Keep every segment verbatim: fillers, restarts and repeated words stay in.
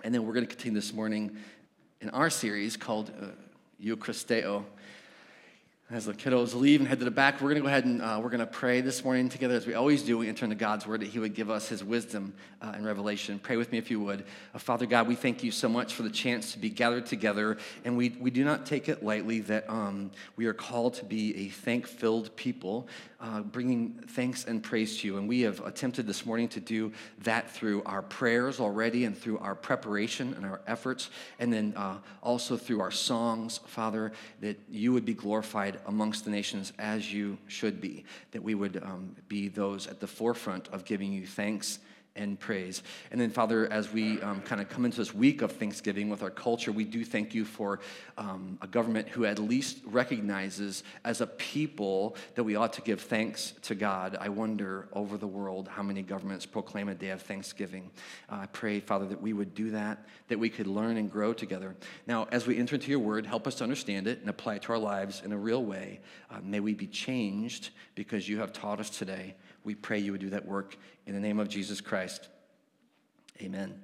And then we're going to continue this morning in our series called uh, Eucharisteo. As the kiddos leave and head to the back, we're going to go ahead and uh, we're going to pray this morning together, as we always do. We enter into God's word that he would give us his wisdom uh, and revelation. Pray with me if you would. Uh, Father God, we thank you so much for the chance to be gathered together, and we, we do not take it lightly that um, we are called to be a thank-filled people, uh, bringing thanks and praise to you. And we have attempted this morning to do that through our prayers already and through our preparation and our efforts, and then uh, also through our songs, Father, that you would be glorified amongst the nations as you should be, that we would um, be those at the forefront of giving you thanks and praise. And then, Father, as we um, kind of come into this week of Thanksgiving with our culture, we do thank you for um, a government who at least recognizes as a people that we ought to give thanks to God. I wonder over the world how many governments proclaim a day of Thanksgiving. Uh, I pray, Father, that we would do that, that we could learn and grow together. Now, as we enter into your word, help us to understand it and apply it to our lives in a real way. Uh, may we be changed because you have taught us today. We pray you would do that work in the name of Jesus Christ. Amen.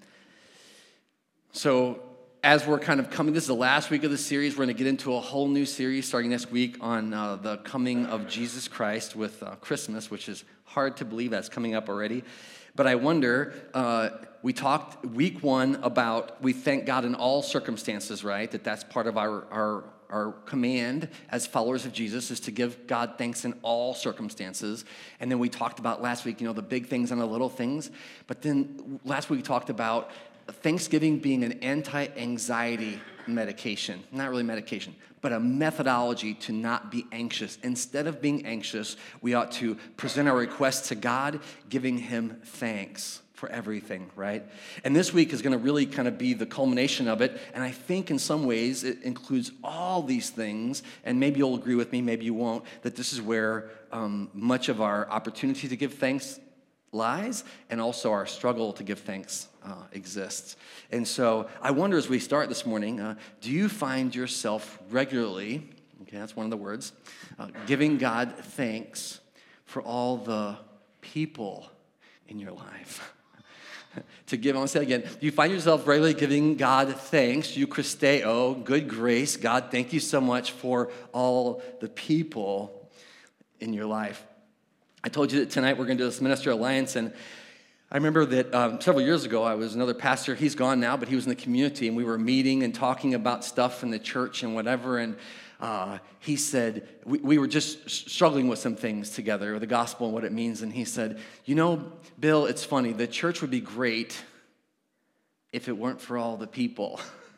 So as we're kind of coming, this is the last week of the series. We're going to get into a whole new series starting next week on uh, the coming of Jesus Christ with uh, Christmas, which is hard to believe that's coming up already. But I wonder, uh, we talked week one about we thank God in all circumstances, right? That that's part of our, our Our command as followers of Jesus is to give God thanks in all circumstances. And then we talked about last week, you know, the big things and the little things. But then last week we talked about Thanksgiving being an anti-anxiety medication. Not really medication, but a methodology to not be anxious. Instead of being anxious, we ought to present our requests to God, giving him thanks for everything, right? And this week is going to really kind of be the culmination of it. And I think in some ways it includes all these things. And maybe you'll agree with me, maybe you won't, that this is where um, much of our opportunity to give thanks lies, and also our struggle to give thanks uh, exists. And so I wonder, as we start this morning, uh, do you find yourself regularly, okay, that's one of the words, uh, giving God thanks for all the people in your life? To give, I want to say it again, do you find yourself regularly giving God thanks, Eucharisteo, good grace? God, thank you so much for all the people in your life. I told you that tonight we're going to do this Minister Alliance, and I remember that um, several years ago, I was another pastor. He's gone now, but he was in the community, and we were meeting and talking about stuff in the church and whatever, and Uh, he said, we, we were just struggling with some things together, the gospel and what it means, and he said, you know, Bill, it's funny, the church would be great if it weren't for all the people.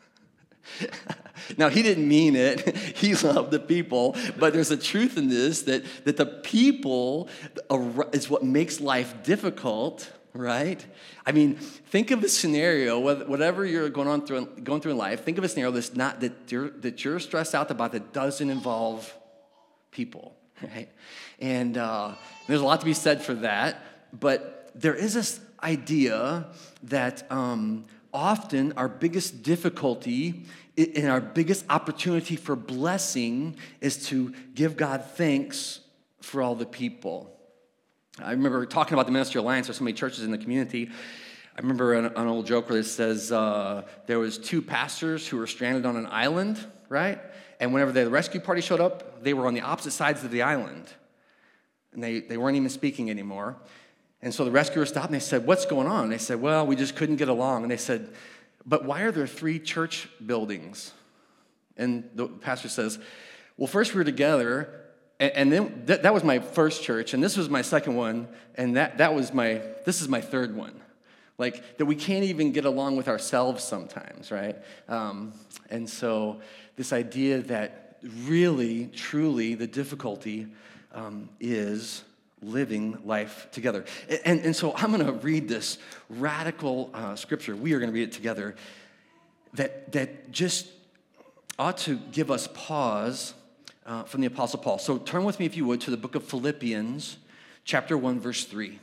Now, he didn't mean it. He loved the people, but there's a truth in this, that, that the people is what makes life difficult, right? I mean, think of a scenario, whatever you're going on through going through in life. Think of a scenario that's not that you're that you're stressed out about that doesn't involve people, right? And uh, there's a lot to be said for that. But there is this idea that um, often our biggest difficulty and our biggest opportunity for blessing is to give God thanks for all the people. I remember talking about the Ministry Alliance. There's so many churches in the community. I remember an, an old joke where it says uh, there was two pastors who were stranded on an island, right? And whenever the rescue party showed up, they were on the opposite sides of the island. And they, they weren't even speaking anymore. And so the rescuers stopped and they said, what's going on? And they said, well, we just couldn't get along. And they said, but why are there three church buildings? And the pastor says, well, first we were together, and then th- that was my first church, and this was my second one, and that, that was my, this is my third one. Like, that we can't even get along with ourselves sometimes, right? Um, and so this idea that really, truly, the difficulty um, is living life together. And, and so I'm going to read this radical uh, scripture. We are going to read it together that, that just ought to give us pause uh, from the Apostle Paul. So turn with me, if you would, to the book of Philippians, chapter one, verse three.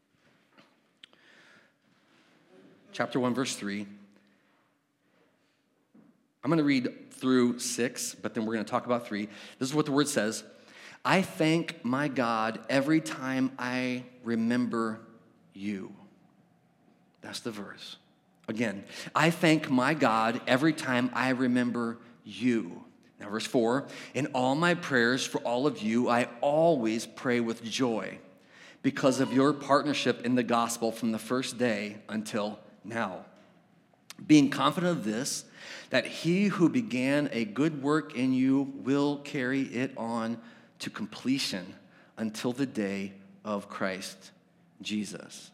Chapter one, verse three. I'm going to read through six, but then we're going to talk about three. This is what the word says. I thank my God every time I remember you. That's the verse. Again, I thank my God every time I remember you. Now, verse four, in all my prayers for all of you, I always pray with joy because of your partnership in the gospel from the first day until now. Being confident of this, that he who began a good work in you will carry it on to completion until the day of Christ Jesus.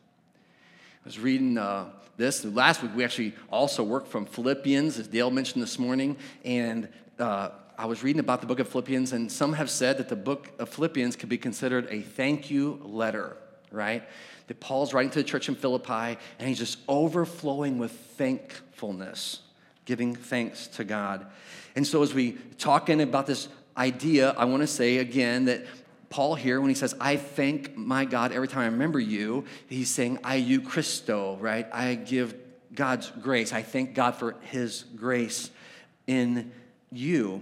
I was reading uh, this. Last week, we actually also worked from Philippians, as Dale mentioned this morning, and uh, I was reading about the book of Philippians, and some have said that the book of Philippians could be considered a thank you letter, right? That Paul's writing to the church in Philippi, and he's just overflowing with thankfulness, giving thanks to God. And so as we talking about this idea, I want to say again that Paul here, when he says, I thank my God every time I remember you, he's saying, I Eucharisto, right? I give God's grace. I thank God for his grace in you.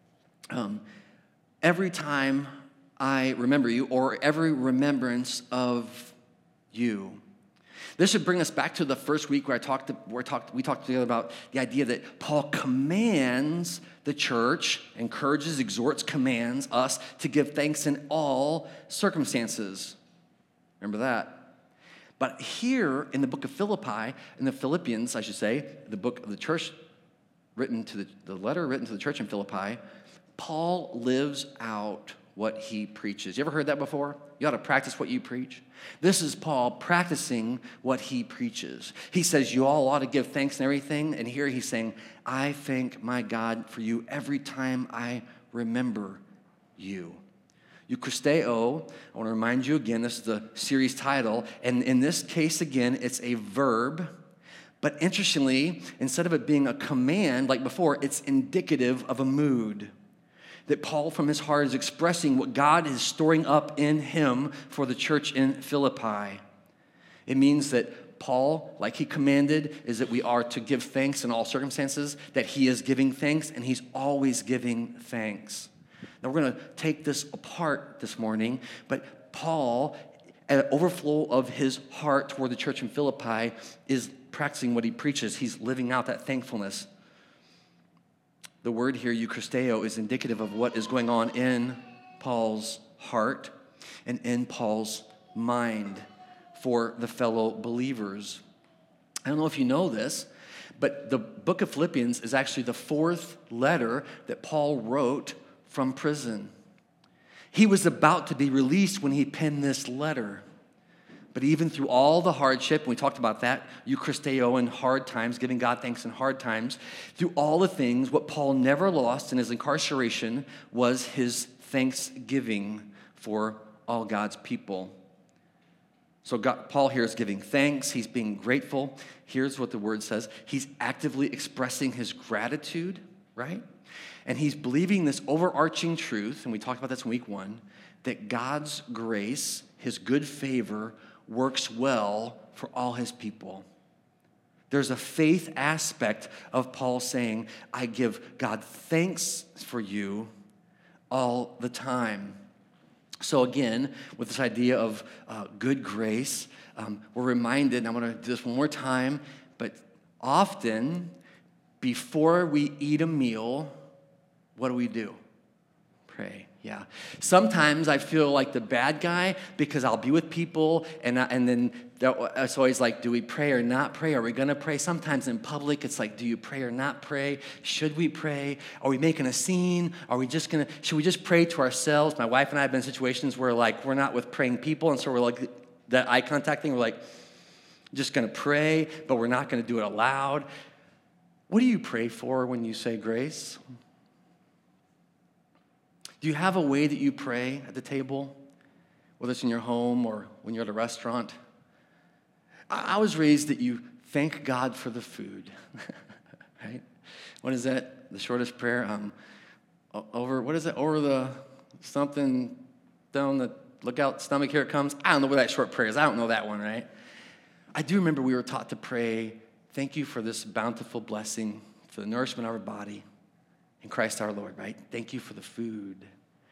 Um, every time I remember you, or every remembrance of you. This should bring us back to the first week where I talked, where I talked, we talked together about the idea that Paul commands the church, encourages, exhorts, commands us to give thanks in all circumstances. Remember that. But here in the book of Philippi, in the Philippians, I should say, the book of the church written to the, the letter written to the church in Philippi, Paul lives out what he preaches. You ever heard that before? You ought to practice what you preach. This is Paul practicing what he preaches. He says you all ought to give thanks and everything, and here he's saying, I thank my God for you every time I remember you. Eucharisteo, I want to remind you again, this is the series title, and in this case again, it's a verb, but interestingly, instead of it being a command like before, it's indicative of a mood. That Paul from his heart is expressing what God is storing up in him for the church in Philippi. It means that Paul, like he commanded, is that we are to give thanks in all circumstances, that he is giving thanks, and he's always giving thanks. Now we're going to take this apart this morning, but Paul, at an overflow of his heart toward the church in Philippi, is practicing what he preaches. He's living out that thankfulness. The word here, Eucharisteo, is indicative of what is going on in Paul's heart and in Paul's mind for the fellow believers. I don't know if you know this, but the book of Philippians is actually the fourth letter that Paul wrote from prison. He was about to be released when he penned this letter. But even through all the hardship, and we talked about that, Eucharisteo in hard times, giving God thanks in hard times, through all the things, what Paul never lost in his incarceration was his thanksgiving for all God's people. So God, Paul here is giving thanks. He's being grateful. Here's what the word says. He's actively expressing his gratitude, right? And he's believing this overarching truth, and we talked about this in week one, that God's grace, his good favor, works well for all his people. There's a faith aspect of Paul saying, I give God thanks for you all the time. So again, with this idea of uh, good grace, um, we're reminded, and I'm going to do this one more time, but often before we eat a meal, what do we do? Pray. Yeah. Sometimes I feel like the bad guy because I'll be with people and I, and then it's always like, do we pray or not pray? Are we going to pray? Sometimes in public, it's like, do you pray or not pray? Should we pray? Are we making a scene? Are we just going to, should we just pray to ourselves? My wife and I have been in situations where like, we're not with praying people. And so we're like, that eye contact thing, we're like, just going to pray, but we're not going to do it aloud. What do you pray for when you say grace? Do you have a way that you pray at the table, whether it's in your home or when you're at a restaurant? I was raised that you thank God for the food, right? What is that? The shortest prayer? Um, over, what is it? Over the something down the lookout stomach, here it comes. I don't know what that short prayer is. I don't know that one, right? I do remember we were taught to pray, thank you for this bountiful blessing, for the nourishment of our body in Christ our Lord, right? Thank you for the food.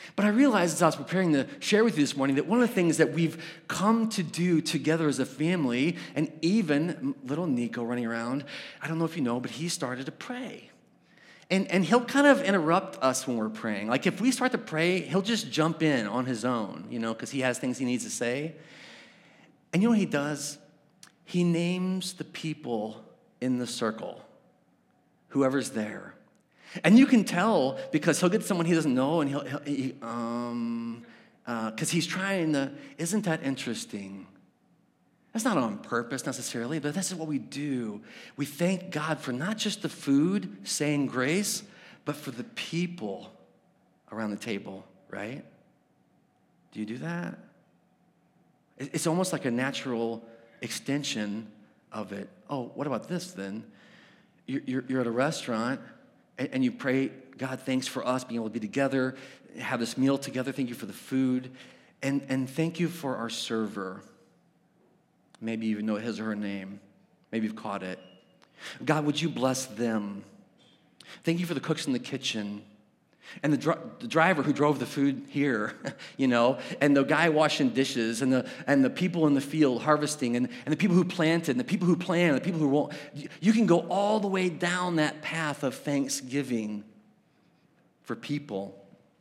But I realized as I was preparing to share with you this morning that one of the things that we've come to do together as a family, and even little Nico running around, I don't know if you know, but he started to pray. And, and he'll kind of interrupt us when we're praying. Like if we start to pray, he'll just jump in on his own, you know, because he has things he needs to say. And you know what he does? He names the people in the circle, whoever's there. And you can tell because he'll get someone he doesn't know, and he'll, he'll he, um, because uh, he's trying to, isn't that interesting? That's not on purpose necessarily, but this is what we do. We thank God for not just the food, saying grace, but for the people around the table, right? Do you do that? It's almost like a natural extension of it. Oh, what about this then? You're, you're at a restaurant and you pray, God, thanks for us being able to be together, have this meal together. Thank you for the food. And, and thank you for our server. Maybe you even know his or her name. Maybe you've caught it. God, would you bless them? Thank you for the cooks in the kitchen. And the, dr- the driver who drove the food here, you know, and the guy washing dishes, and the and the people in the field harvesting, and, and the people who planted, and the people who planned, and the people who won't. You can go all the way down that path of thanksgiving for people.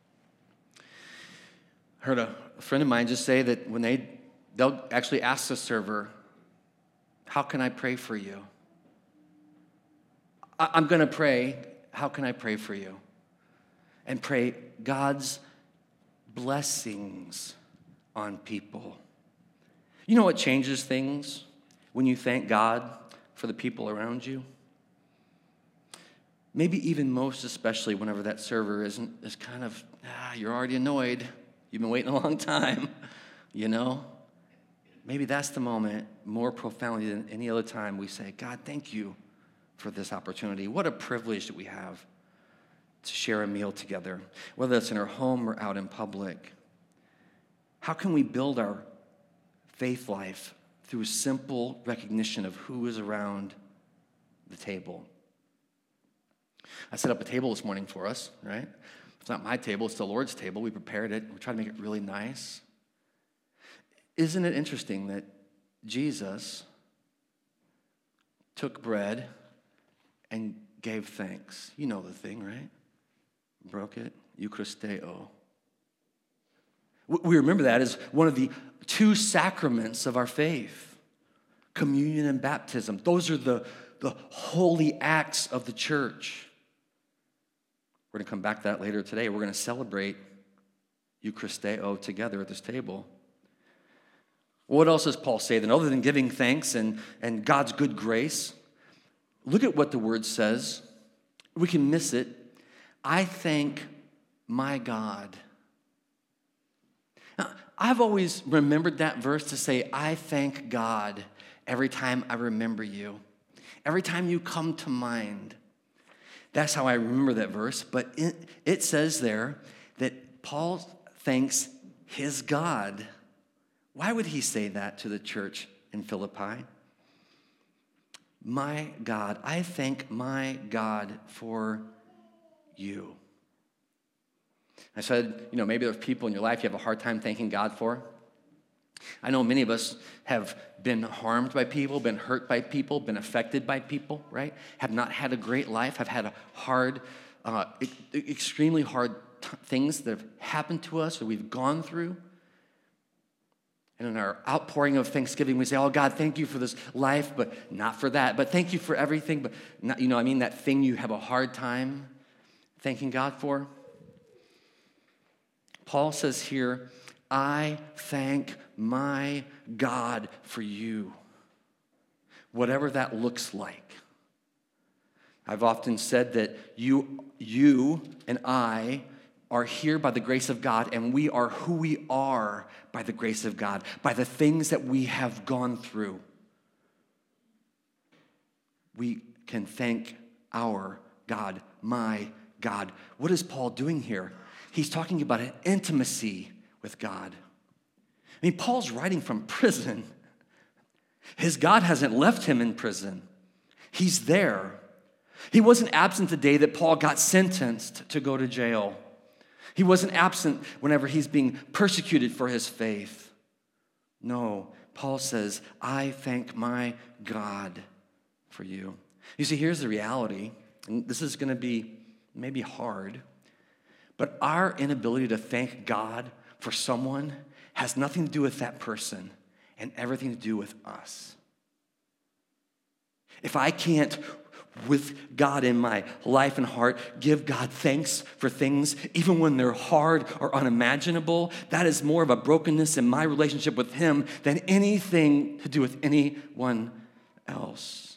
I heard a, a friend of mine just say that when they, they'll actually ask the server, how can I pray for you? I, I'm going to pray, how can I pray for you? And pray God's blessings on people. You know what changes things when you thank God for the people around you? Maybe even most especially whenever that server isn't is kind of, ah, you're already annoyed. You've been waiting a long time, you know? Maybe that's the moment more profoundly than any other time we say, God, thank you for this opportunity. What a privilege that we have to share a meal together, whether it's in our home or out in public. How can we build our faith life through simple recognition of who is around the table? I set up a table this morning for us, right? It's not my table, it's the Lord's table. We prepared it. We tried to make it really nice. Isn't it interesting that Jesus took bread and gave thanks? You know the thing, right? Broke it, Eucharisteo. We remember that as one of the two sacraments of our faith, communion and baptism. Those are the, the holy acts of the church. We're going to come back to that later today. We're going to celebrate Eucharisteo together at this table. What else does Paul say then, other than giving thanks and, and God's good grace? Look at what the word says. We can miss it. I thank my God. Now, I've always remembered that verse to say, I thank God every time I remember you. Every time you come to mind. That's how I remember that verse. But it, it says there that Paul thanks his God. Why would he say that to the church in Philippi? My God, I thank my God for you. I said, you know, maybe there's people in your life you have a hard time thanking God for. I know many of us have been harmed by people, been hurt by people, been affected by people, right? Have not had a great life, have had a hard, uh, extremely hard t- things that have happened to us or we've gone through. And in our outpouring of thanksgiving, we say, oh, God, thank you for this life, but not for that. But thank you for everything, but not, you know, I mean, that thing you have a hard time thanking God for. Paul says here, I thank my God for you, whatever that looks like. I've often said that you, you and I are here by the grace of God, and we are who we are by the grace of God, by the things that we have gone through. We can thank our God, my God. What is Paul doing here? He's talking about an intimacy with God. I mean, Paul's writing from prison. His God hasn't left him in prison. He's there. He wasn't absent the day that Paul got sentenced to go to jail. He wasn't absent whenever he's being persecuted for his faith. No, Paul says, I thank my God for you. You see, here's the reality, and this is going to be maybe hard, but our inability to thank God for someone has nothing to do with that person and everything to do with us. If I can't, with God in my life and heart, give God thanks for things, even when they're hard or unimaginable, that is more of a brokenness in my relationship with Him than anything to do with anyone else.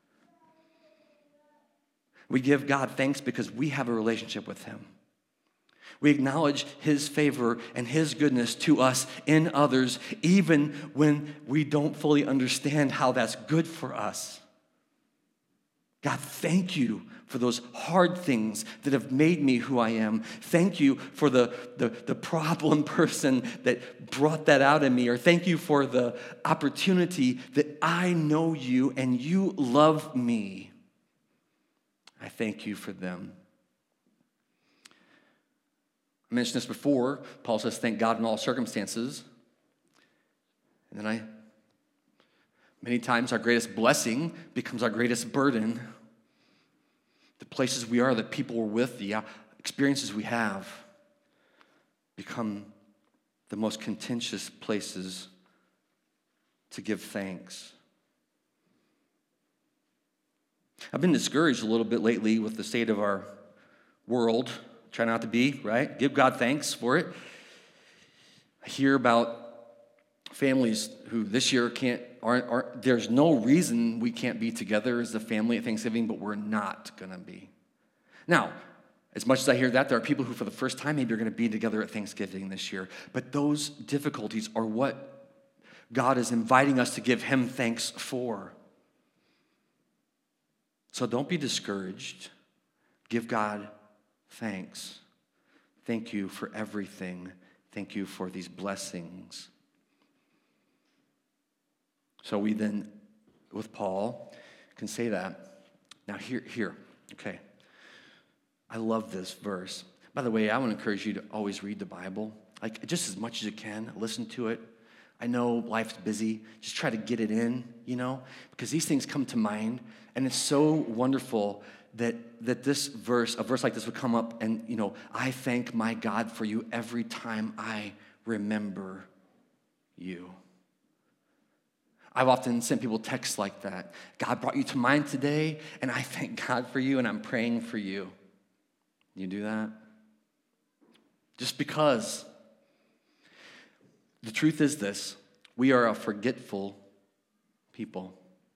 We give God thanks because we have a relationship with Him. We acknowledge His favor and His goodness to us in others, even when we don't fully understand how that's good for us. God, thank you for those hard things that have made me who I am. Thank you for the, the, the problem person that brought that out in me. Or thank you for the opportunity that I know you and you love me. I thank you for them. I mentioned this before. Paul says, thank God in all circumstances. And then I, many times our greatest blessing becomes our greatest burden. The places we are, the people we're with, the experiences we have become the most contentious places to give thanks. I've been discouraged a little bit lately with the state of our world. Try not to be, right? Give God thanks for it. I hear about families who this year can't, aren't, aren't, there's no reason we can't be together as a family at Thanksgiving, but we're not going to be. Now, as much as I hear that, there are people who for the first time maybe are going to be together at Thanksgiving this year, but those difficulties are what God is inviting us to give Him thanks for. So don't be discouraged. Give God thanks. Thank you for everything. Thank you for these blessings. So we then, with Paul, can say that. Now here, here, okay. I love this verse. By the way, I want to encourage you to always read the Bible. Like, just as much as you can, listen to it. I know life's busy. Just try to get it in, you know, because these things come to mind. And it's so wonderful that, that this verse, a verse like this would come up and, you know, I thank my God for you every time I remember you. I've often sent people texts like that. God brought you to mind today, and I thank God for you, and I'm praying for you. You do that? Just because. The truth is this, we are a forgetful people.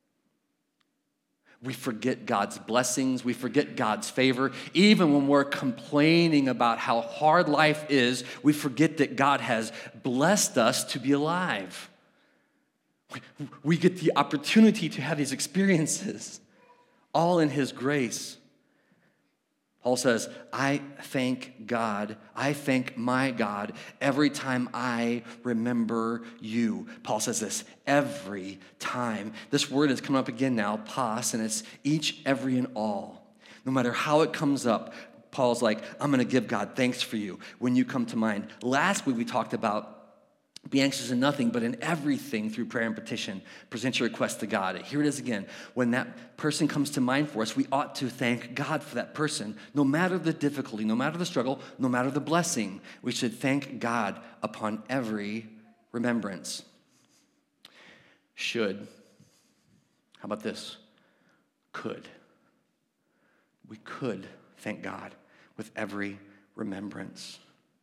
We forget God's blessings. We forget God's favor. Even when we're complaining about how hard life is, we forget that God has blessed us to be alive. We get the opportunity to have these experiences, all in His grace. Paul says, I thank God, I thank my God every time I remember you. Paul says this, every time. This word has come up again now, pas, and it's each, every, and all. No matter how it comes up, Paul's like, I'm going to give God thanks for you when you come to mind. Last week we talked about be anxious in nothing, but in everything through prayer and petition, present your request to God. Here it is again. When that person comes to mind for us, we ought to thank God for that person. No matter the difficulty, no matter the struggle, no matter the blessing, we should thank God upon every remembrance. Should. How about this? Could. We could thank God with every remembrance.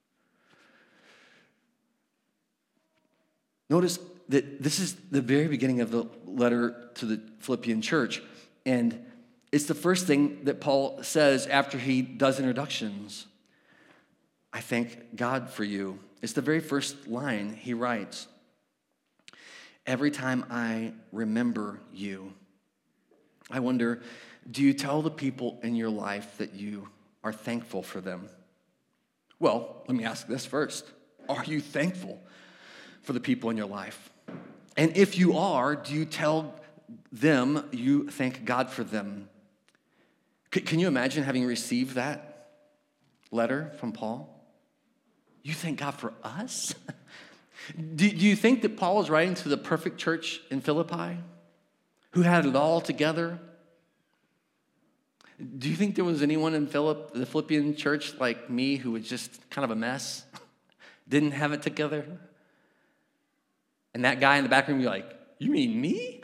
Notice that this is the very beginning of the letter to the Philippian church, and it's the first thing that Paul says after he does introductions. I thank God for you. It's the very first line he writes. Every time I remember you, I wonder, do you tell the people in your life that you are thankful for them? Well, let me ask this first. Are you thankful for the people in your life? And if you are, do you tell them you thank God for them? C- can you imagine having received that letter from Paul? You thank God for us? do, do you think that Paul was writing to the perfect church in Philippi who had it all together? Do you think there was anyone in Philip, the Philippian church like me who was just kind of a mess? Didn't have it together? And that guy in the back room, you're like, you mean me?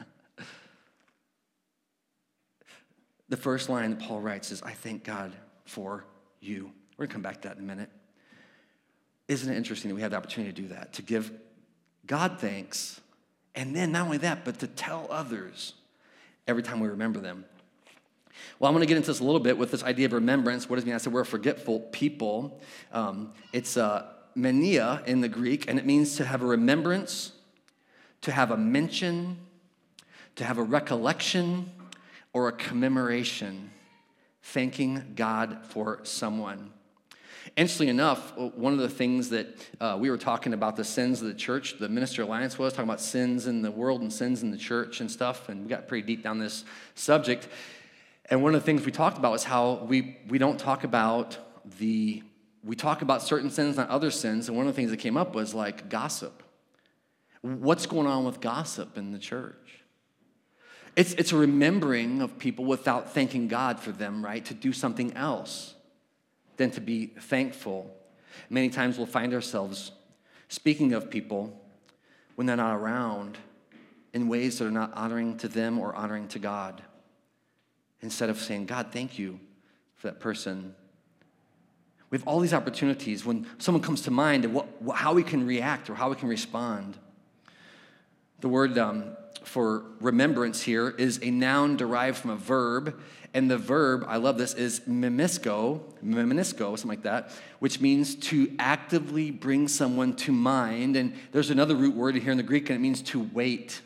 The first line that Paul writes is, I thank God for you. We're going to come back to that in a minute. Isn't it interesting that we have the opportunity to do that, to give God thanks, and then not only that, but to tell others every time we remember them. Well, I'm going to get into this a little bit with this idea of remembrance. What does it mean? I said we're a forgetful people. Um, it's uh, mania in the Greek, and it means to have a remembrance, to have a mention, to have a recollection, or a commemoration, thanking God for someone. Interestingly enough, one of the things that uh, we were talking about the sins of the church, the Minister Alliance was talking about sins in the world and sins in the church and stuff, and we got pretty deep down this subject. And one of the things we talked about was how we, we don't talk about the, we talk about certain sins, not other sins, and one of the things that came up was like gossip. What's going on with gossip in the church? It's, it's a remembering of people without thanking God for them, right? To do something else than to be thankful. Many times we'll find ourselves speaking of people when they're not around in ways that are not honoring to them or honoring to God. Instead of saying, God, thank you for that person. We have all these opportunities when someone comes to mind and what, how we can react or how we can respond. The word um, for remembrance here is a noun derived from a verb, and the verb, I love this, is memisko, memisko, something like that, which means to actively bring someone to mind. And there's another root word here in the Greek, and it means to wait,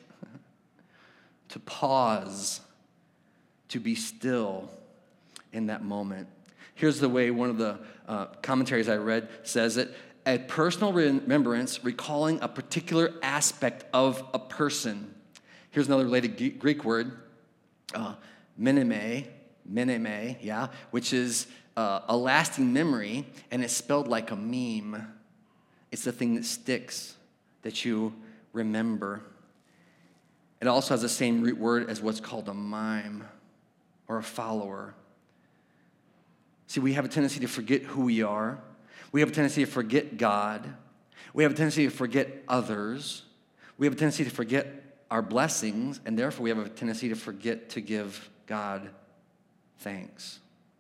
to pause, to be still in that moment. Here's the way one of the uh, commentaries I read says it: a personal remembrance recalling a particular aspect of a person. Here's another related Greek word, uh, meneme, meneme, yeah, which is uh, a lasting memory, and it's spelled like a meme. It's the thing that sticks, that you remember. It also has the same root word as what's called a mime or a follower. See, we have a tendency to forget who we are. We have a tendency to forget God. We have a tendency to forget others. We have a tendency to forget our blessings, and therefore we have a tendency to forget to give God thanks.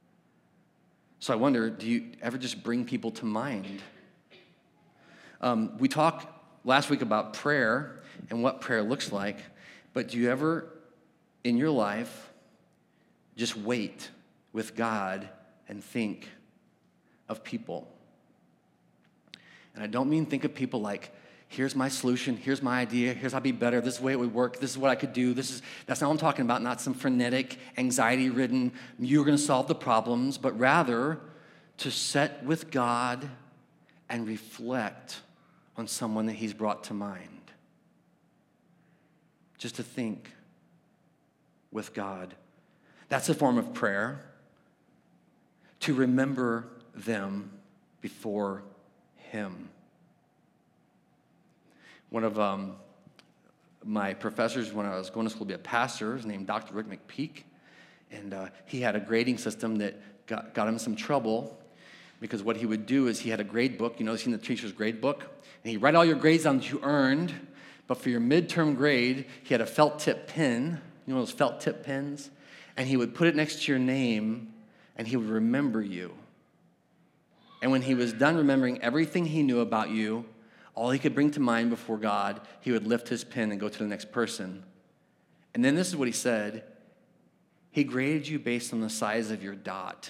So I wonder, do you ever just bring people to mind? Um, we talked last week about prayer and what prayer looks like, but do you ever in your life just wait with God and think of people? And I don't mean think of people like, here's my solution, here's my idea, here's how I'd be better, this is the way it would work, this is what I could do, this is, that's not what I'm talking about, not some frenetic, anxiety-ridden, you're going to solve the problems, but rather to sit with God and reflect on someone that he's brought to mind. Just to think with God. That's a form of prayer. To remember them before him. One of um, my professors when I was going to school to be a pastor was named Doctor Rick McPeak, and uh, he had a grading system that got, got him some trouble because what he would do is he had a grade book. You know, seen the teacher's grade book? And he'd write all your grades down that you earned, but for your midterm grade, he had a felt tip pen, you know those felt tip pens? And he would put it next to your name, and he would remember you. And when he was done remembering everything he knew about you, all he could bring to mind before God, he would lift his pen and go to the next person. And then this is what he said. He graded you based on the size of your dot.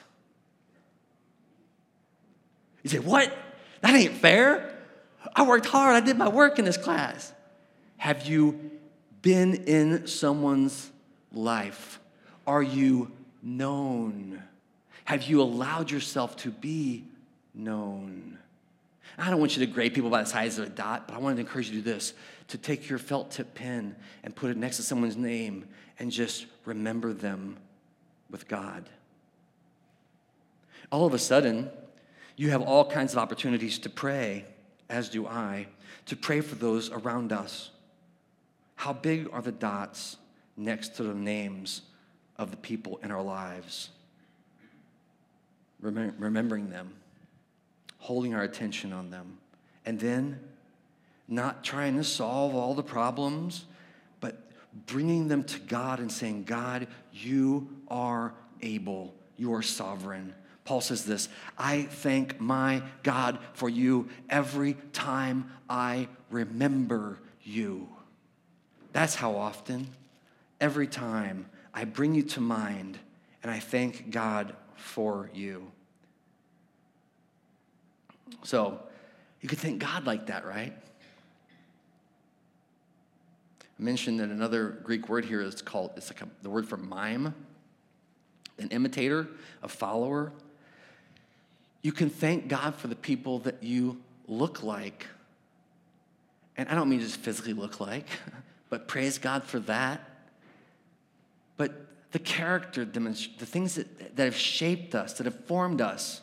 You say, what? That ain't fair. I worked hard. I did my work in this class. Have you been in someone's life? Are you known? Have you allowed yourself to be known? I don't want you to grade people by the size of a dot, but I wanted to encourage you to do this, to take your felt tip pen and put it next to someone's name and just remember them with God. All of a sudden, You have all kinds of opportunities to pray, as do I, to pray for those around us. How big are the dots next to the names of the people in our lives? Remem- remembering them, holding our attention on them, and then not trying to solve all the problems, but bringing them to God and saying, God, you are able, you are sovereign. Paul says this, I thank my God for you every time I remember you. That's how often, every time I bring you to mind and I thank God for you. So you could thank God like that, right? I mentioned that another Greek word here is called, it's like a, the word for mime, an imitator, a follower. You can thank God for the people that you look like. And I don't mean just physically look like, but praise God for that. But the character, the things that, that have shaped us, that have formed us.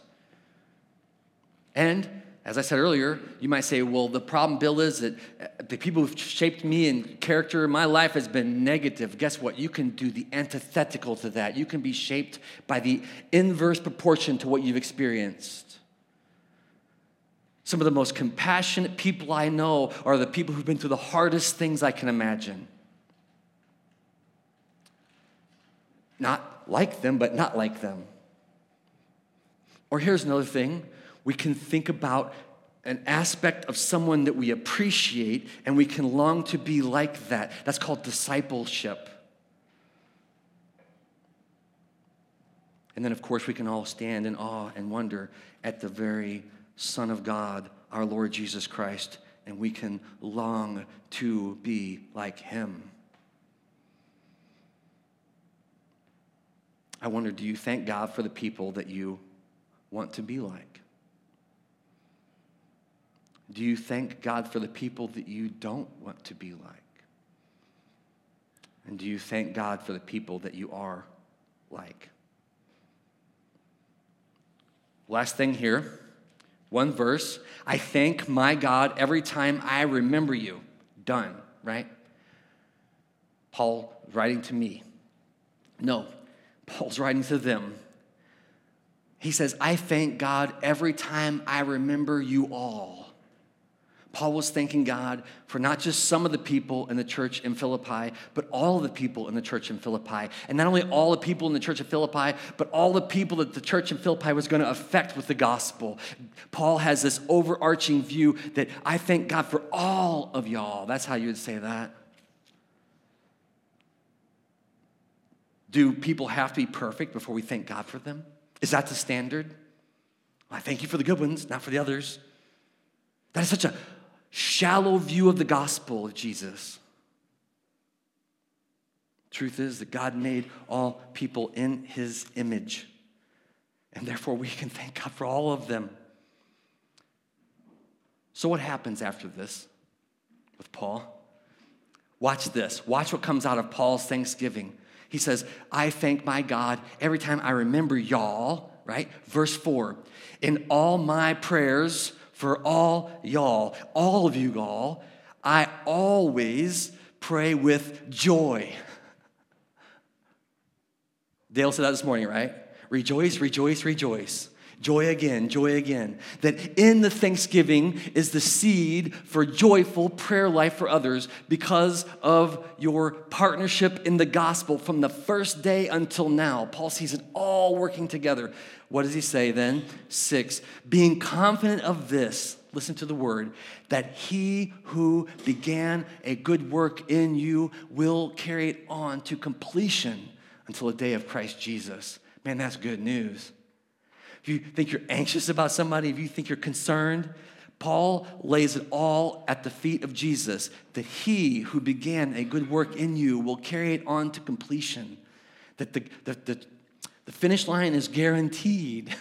And as I said earlier, you might say, well, the problem, Bill, is that the people who've shaped me and character in my life has been negative. Guess what? You can do the antithetical to that. You can be shaped by the inverse proportion to what you've experienced. Some of the most compassionate people I know are the people who've been through the hardest things I can imagine. Not like them, but not like them. Or here's another thing. We can think about an aspect of someone that we appreciate, and we can long to be like that. That's called discipleship. And then, of course, we can all stand in awe and wonder at the very Son of God, our Lord Jesus Christ, and we can long to be like him. I wonder, do you thank God for the people that you want to be like? Do you thank God for the people that you don't want to be like? And do you thank God for the people that you are like? Last thing here, one verse. I thank my God every time I remember you. Done, right? Paul writing to me. No, Paul's writing to them. He says, I thank God every time I remember you all. Paul was thanking God for not just some of the people in the church in Philippi, but all of the people in the church in Philippi. And not only all the people in the church of Philippi, but all the people that the church in Philippi was going to affect with the gospel. Paul has this overarching view that I thank God for all of y'all. That's how you would say that. Do people have to be perfect before we thank God for them? Is that the standard? Well, I thank you for the good ones, not for the others. That is such a shallow view of the gospel of Jesus. Truth is that God made all people in his image, and therefore we can thank God for all of them. So what happens after this with Paul? Watch this. Watch what comes out of Paul's thanksgiving. He says, I thank my God every time I remember y'all, right? Verse four, in all my prayers for all y'all, all of you all, I always pray with joy. Dale said that this morning, right? Rejoice, rejoice, rejoice. Joy again, joy again. That in the thanksgiving is the seed for joyful prayer life for others because of your partnership in the gospel from the first day until now. Paul sees it all working together. What does he say then? Six, being confident of this, listen to the word, that he who began a good work in you will carry it on to completion until the day of Christ Jesus. Man, that's good news. If you think you're anxious about somebody, if you think you're concerned, Paul lays it all at the feet of Jesus, that he who began a good work in you will carry it on to completion, that the, the, the, the finish line is guaranteed.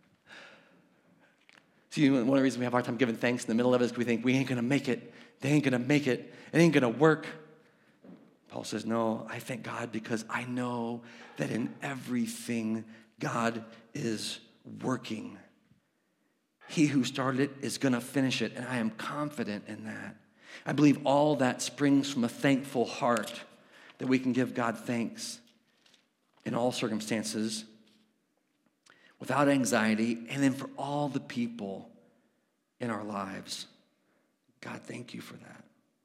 See, one of the reasons we have a hard time giving thanks in the middle of it is we think we ain't going to make it. They ain't going to make it. It ain't going to work. Paul says, no, I thank God because I know that in everything God is working. He who started it is going to finish it, and I am confident in that. I believe all that springs from a thankful heart, that we can give God thanks in all circumstances, without anxiety, and then for all the people in our lives. God, thank you for that.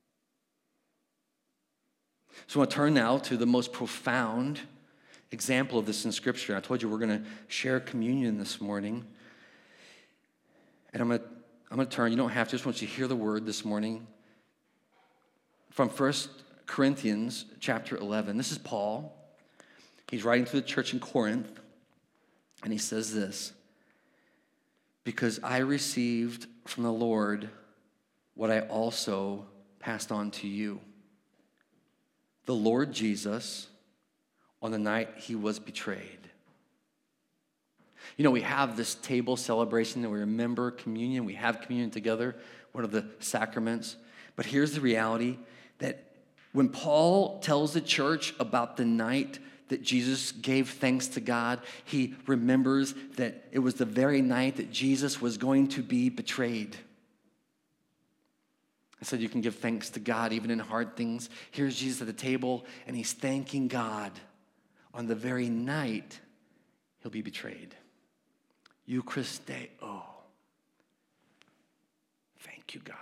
So I want to turn now to the most profound example of this in Scripture. I told you we're going to share communion this morning. And I'm going to, I'm going to turn, you don't have to, just want you to hear the word this morning. From First Corinthians chapter eleven. This is Paul. He's writing to the church in Corinth. And he says this: because I received from the Lord what I also passed on to you. The Lord Jesus, on the night he was betrayed. You know, we have this table celebration that we remember communion. We have communion together, one of the sacraments. But here's the reality, that when Paul tells the church about the night that Jesus gave thanks to God, he remembers that it was the very night that Jesus was going to be betrayed. I said you can give thanks to God even in hard things. Here's Jesus at the table, and he's thanking God on the very night he'll be betrayed. Eucharisteo. Thank you, God.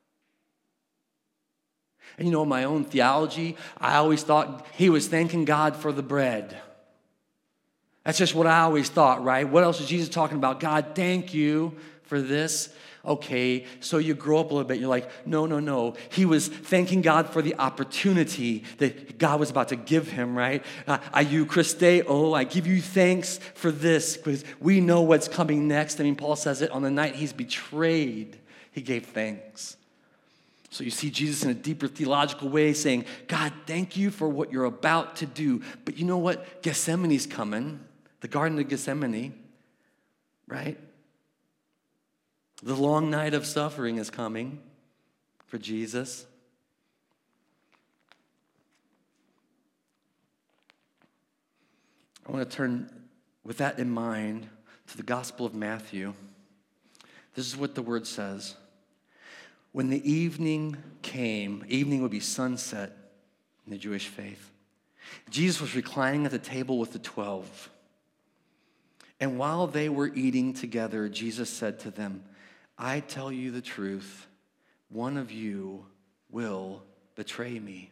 And you know, my own theology, I always thought he was thanking God for the bread. That's just what I always thought, right? What else is Jesus talking about? God, thank you for this. Okay, so you grow up a little bit. You're like, no, no, no. He was thanking God for the opportunity that God was about to give him, right? Uh, I Eucharisteo, I give you thanks for this because we know what's coming next. I mean, Paul says it on the night he's betrayed, he gave thanks. So you see Jesus in a deeper theological way saying, God, thank you for what you're about to do. But you know what? Gethsemane's coming. The Garden of Gethsemane, right? The long night of suffering is coming for Jesus. I want to turn, with that in mind, to the Gospel of Matthew. This is what the word says. When the evening came, evening would be sunset in the Jewish faith, Jesus was reclining at the table with the twelve. And while they were eating together, Jesus said to them, I tell you the truth, one of you will betray me.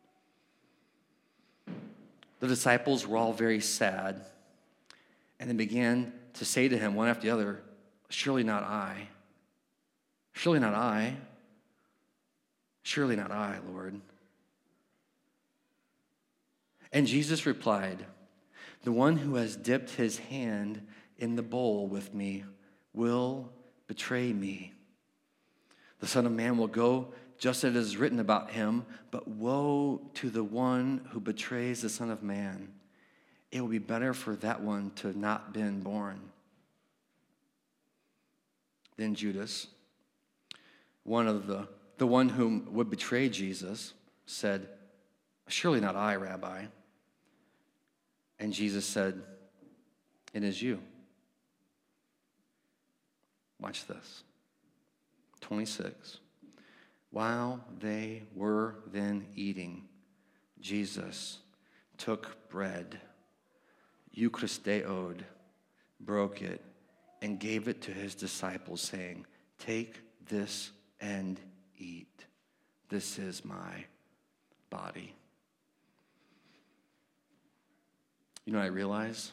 The disciples were all very sad, and they began to say to him one after the other, surely not I. Surely not I. Surely not I, Lord. And Jesus replied, the one who has dipped his hand in the bowl with me will betray me. The Son of Man will go just as it is written about him, but woe to the one who betrays the Son of Man. It will be better for that one to have not been born. Then Judas, one of the, the one whom would betray Jesus, said, surely not I, Rabbi. And Jesus said, it is you. Watch this. twenty-six. While they were then eating, Jesus took bread, Eucharisteoed, broke it, and gave it to his disciples, saying, take this and eat. This is my body. You know what I realize?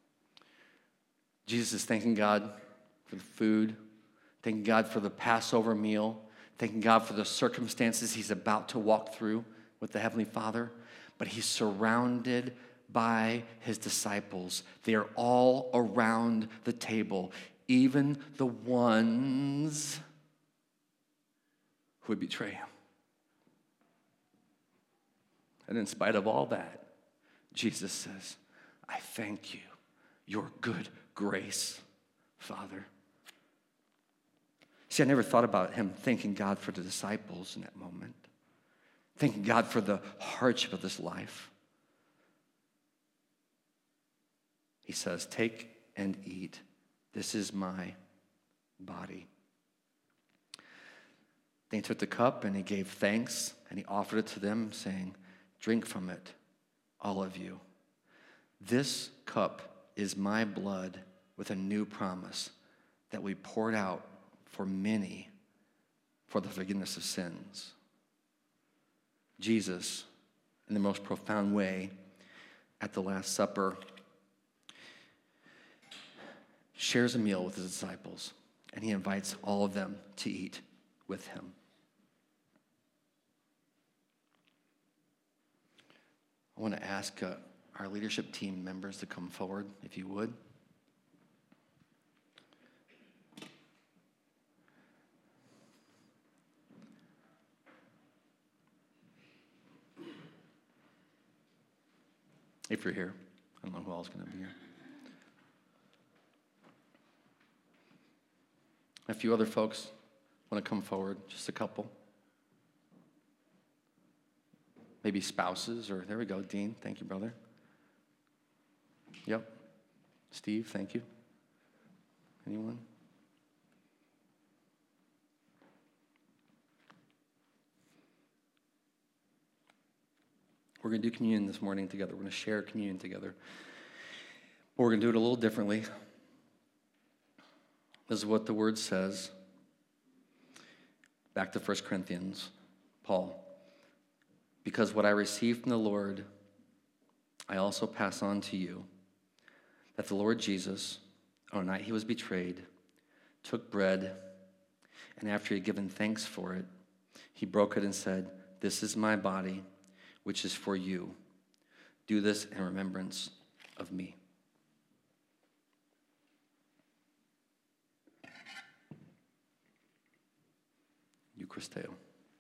Jesus is thanking God for the food, thanking God for the Passover meal, thanking God for the circumstances he's about to walk through with the Heavenly Father. But he's surrounded by his disciples. They are all around the table, even the ones who would betray him. And in spite of all that, Jesus says, I thank you, your good grace, Father. See, I never thought about him thanking God for the disciples in that moment, thanking God for the hardship of this life. He says, take and eat. This is my body. Then he took the cup and he gave thanks and he offered it to them, saying, "Drink from it, all of you. This cup is my blood with a new promise that we poured out for many for the forgiveness of sins." Jesus, in the most profound way, at the Last Supper, shares a meal with his disciples, and he invites all of them to eat with him. I want to ask uh, our leadership team members to come forward, if you would. If you're here. I don't know who else is going to be here. A few other folks want to come forward, just a couple. Maybe spouses, or there we go, Dean. Thank you, brother. Yep. Steve, thank you. Anyone? We're going to do communion this morning together. We're going to share communion together. But we're going to do it a little differently. This is what the word says. Back to First Corinthians, Paul. "Because what I received from the Lord, I also pass on to you, that the Lord Jesus, on the night he was betrayed, took bread, and after he had given thanks for it, he broke it and said, 'This is my body, which is for you. Do this in remembrance of me.'" Eucharisteo.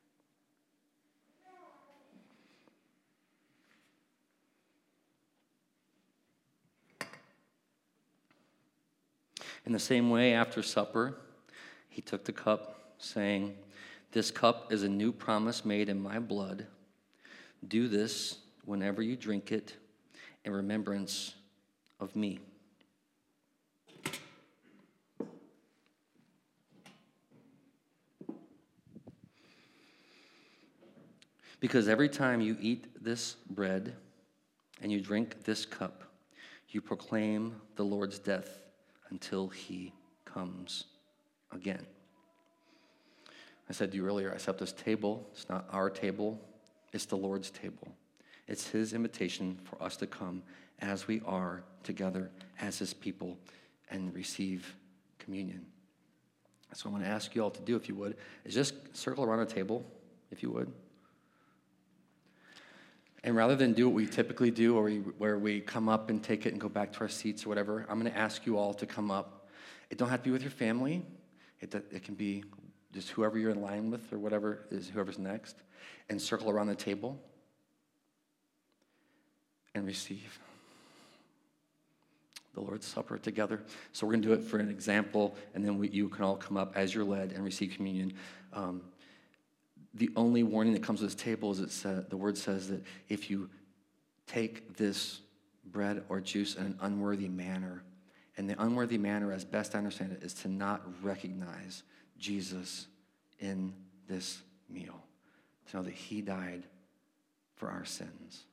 In the same way, after supper, he took the cup, saying, "This cup is a new promise made in my blood. Do this whenever you drink it in remembrance of me." Because every time you eat this bread and you drink this cup, you proclaim the Lord's death until he comes again. I said to you earlier, I set up this table. It's not our table. It's the Lord's table. It's his invitation for us to come as we are together as his people and receive communion. So I'm going to ask you all to do, if you would, is just circle around a table, if you would. And rather than do what we typically do, or we, where we come up and take it and go back to our seats or whatever, I'm going to ask you all to come up. It don't have to be with your family. It, it can be just whoever you're in line with or whatever is whoever's next. And circle around the table and receive the Lord's Supper together. So we're going to do it for an example, and then we, you can all come up as you're led and receive communion. Um, The only warning that comes with this table is it says, the word says that if you take this bread or juice in an unworthy manner, and the unworthy manner, as best I understand it, is to not recognize Jesus in this meal, to know that he died for our sins.